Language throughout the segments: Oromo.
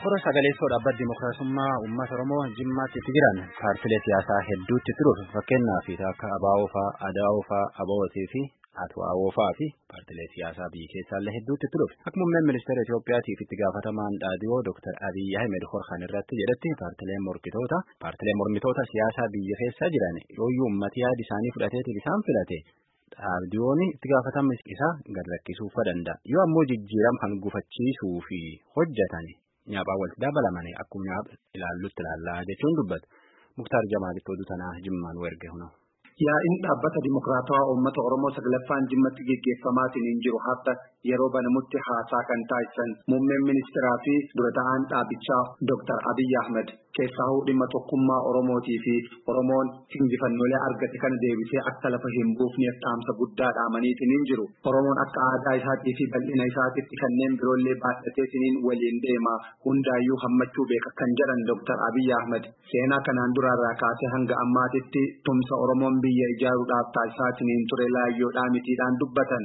Fora sagalee soodhaabbat Dimookiraasummaa Uummata Oromoo Jimmaatti itti jiran paartilee siyaasaa hedduutti turuuf fakkeenyaaf akka ABO fa'aa, ADO fa'aa, ABO'tii fi ATWO fa'aa fi paartilee siyaasaa biyya keessaallee hedduutti turuuf akka muummeen ministeera Itoophiyaatiif itti gaafatamaan dhaadhiyoo Dr. Abiy Ahmed Horkan irratti jedhetti paartilee mormitoota siyaasaa biyya keessa jiran yooyyuu uummati yaada isaanii fudhateetiif isaan filate. Dhaadhiyoon itti gaafatama isaa gad lakkisuuf danda'a. Yoo ammoo jijjiirama kan gufachiisuu fi hojjetan nyaaphaa walitti dabalamanii akkuma nyaapha ilaallutti ilaallaa jechuun dubbata. Muktaar Jamaalitti oduu tanaa Jimmaan erge huna. Yaa'in dhaabbata Dimookiraatawaa Uummata Oromoo saglaffaan Jimmatti gaggeeffamaatiin hin jiru har'a yeroo banamutti haasaa kan taasisan muummeen ministeeraa fi dura ta'aan dhaabichaa Dr. Abiy Ahmed keessaa dhimma tokkummaa Oromootii fi Oromoon injifannoolee argate kana deebisee akka lafa hin buufneef dhaamsa guddaa dhaamaniitiin hin jiru. Oromoon akka aadaa isaatii fi bal'ina isaatiitti kanneen biroollee baadhateetiin waliin deema hundaayyuu hammachuu beeka kan jedhan Dr. Abiy Ahmed seenaa kanaan duraarraa kaasee hanga ammaatitti tumsa Oromoon biyya ijaaruudhaaf taasisaatiin ture laayyoodhaa mitiidhaan dubbatan.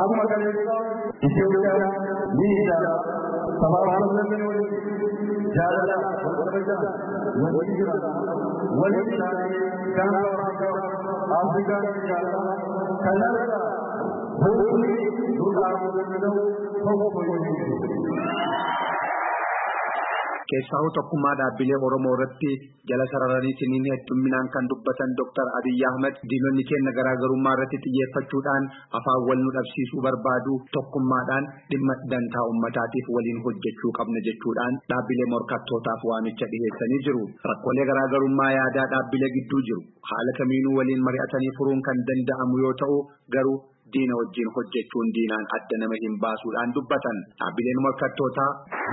Keessaa tokkummaa dhaabbilee Oromoo irratti jala sararaniitiin heddumminaan kan dubbatan Dr. Abiy Ahmed diinonni keenya garaagarummaa irratti xiyyeeffachuudhaan afaan wal nu dhabsiisuu barbaadu tokkummaadhaan dhimma dantaa uummataatiif waliin hojjechuu qabna jechuudhaan dhaabbilee morkattootaaf waamicha dhiyeessanii jiru. Rakkoolee garaagarummaa yaadaa dhaabbilee gidduu jiru haala kamiinuu waliin mari'atanii furuun kan danda'amu yoo ta'u garuu diina wajjin hojjechuun diinaan adda nama hin baasuudhaan dubbatan. Dhaabbileen morkattootaa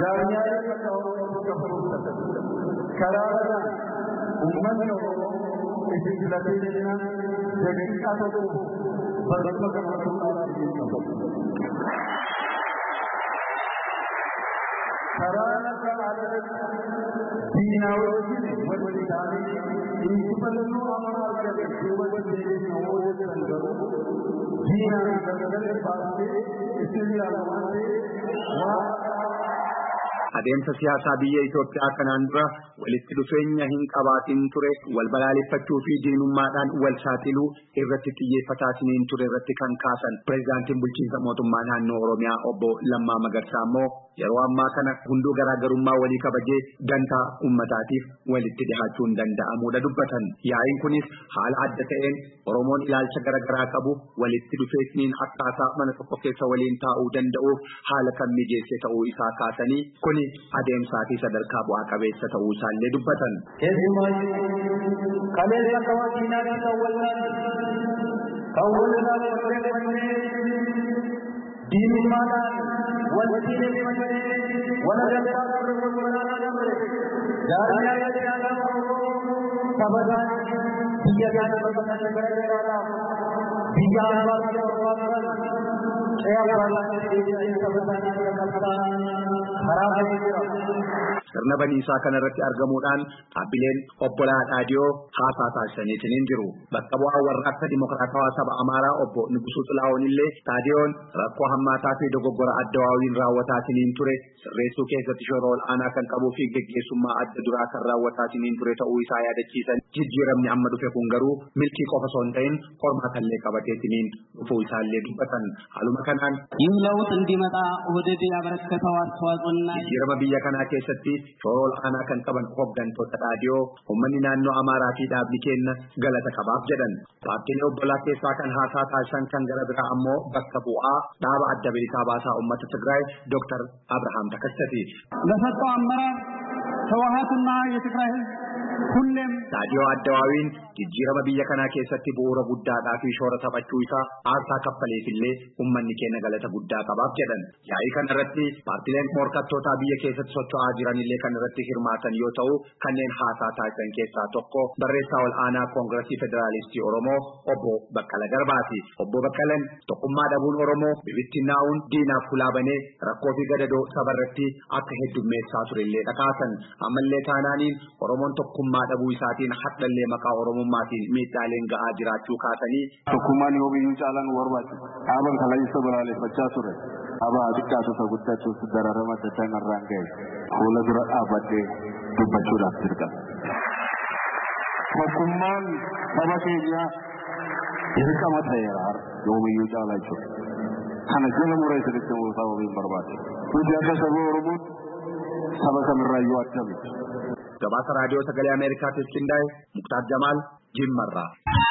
karaaraan uummanni Oromoo itti filateedhaan daqiiqaa tokko barnoota karaaraan diinaa wajjin waliin isaanii injifannoo amanaa argate duubatti namoota jiran garuu diinaan gargar baasee itti ilaalamanii adeemsa siyaasaa biyya Itoophiyaa kanaan dura walitti dhufeenya hin qabaatin ture wal balaaleffachuu fi diinummaadhaan wal saaxiluu irratti xiyyeeffataatiin ture irratti kan kaasan pireezidaantiin bulchiinsa mootummaa naannoo Oromiyaa obbo Lammaa Magarsaa immoo yeroo ammaa kana hunduu garaagarummaa walii kabajee dantaa uummataatiif walitti dhihaachuun danda'amuudha dubbatan. Yaa'iin kunis haala adda ta'een Oromoon ilaalcha garaagaraa qabu walitti dhufeetiniin akkaataa mana tokko keessa waliin taa'uu danda'uuf haala kan mijeesse ta'uu isaa kaasanii kuni adeemsaa fi sadarkaa bu'aa qabeessa ta'uu isaallee dubbatan. Kaleessa kawaatiinaatti kawwallaan diinummaadhaan wanti deemanii walagalaa turre walagalaa jaarmiyaa siyaasaa kabajaan biyya kana gargaaraadhaaf biyya albaatti barbaadan sirna baniisaa kanarratti argamuudhaan dhaabbileen obbolaa dhaadhiyoo haasaa taasisaniitiin hin jiru. Bakka bu'aa warra akka Dimookiraatawaa saba Amaaraa obbo Nugusuu Xilaa'oon illee dhaadhiyoon rakkoo hammaataa fi dogoggora adda waawiin raawwataatiin hin ture sirreessuu keessatti shoora ol'aanaa kan qabuu fi geggeessummaa adda duraa kan raawwataatiin hin ture ta'uu isaa yaadachiisan. Jijjiiramni amma dhufe kun garuu milkii qofa osoo hin ta'in qormaatallee qabateetiin dhufuu isaallee dubbatan. Haaluma kanaan ይህ ለውጥ እንዲመጣ ወደድ ያበረከተው አስተዋጽኦና jijjiirama biyya kanaa keessatti shoora ol'aanaa kan qaban hooggantoota dhaadhiyoo uummanni naannoo Amaaraa fi dhaabni keenya galata qabaaf jedhan. Paartiilee obbolaa keessaa kan haasaa taasisan kan gara biraa ammoo bakka bu'aa dhaaba adda bilisaa baasaa uummata Tigraay Dr. Abrahaam Takassati. ለሰጠው አመራር ህወሓትና የትግራይ ሁሌም dhaadhiyoo adda waawiin jijjiirama biyya kanaa keessatti bu'uura guddaadhaa fi shoora taphachuu isaa aarsaa kaffaleefillee uummanni keenya galata guddaa qabaaf jedhan. Yaa'ii kanarratti paartileen morkattootaa biyya keessatti socho'aa jiranillee kan irratti hirmaatan yoo ta'u kanneen haasaa taasisan keessaa tokko barreessaa ol'aanaa Koongiresii Federaalistii Oromoo obbo Baqqala Garbaati. Obbo Baqqalan tokkummaa dhabuun Oromoo bibittinnaa'uun diinaaf hulaabanee rakkoo fi gadadoo sabarratti akka heddummeessaa turellee dhakaasan. Ammallee taanaaniin Oromoon tokkummaa dhabuu isaatiin hadhallee maqaa Oromoo mootummaatiin miidhaaleen ga'aa jiraachuu kaasanii tokkummaan yoomiyyuu caalaan barbaachisa. Dhaaban kalaayisa balaaleffachaa ture. Abaa xiqqaatu isa guddachuuf dararama adda irraan ga'e. Fuula dura dhaabbattee dubbachuudhaaf dirqama. Tokkummaan saba keenyaa dirqama ta'eera yoomiyyuu caalaa jechuudha. Kana jala muraasatti mul'ataa ofiin barbaade. Nuti akka saba Oromoo saba kamirraayyuu adda miti. Gabaasa raadiyoo sagalee Ameerikaatiif qindaa'e Muktaar Jamaal Jimmarraa.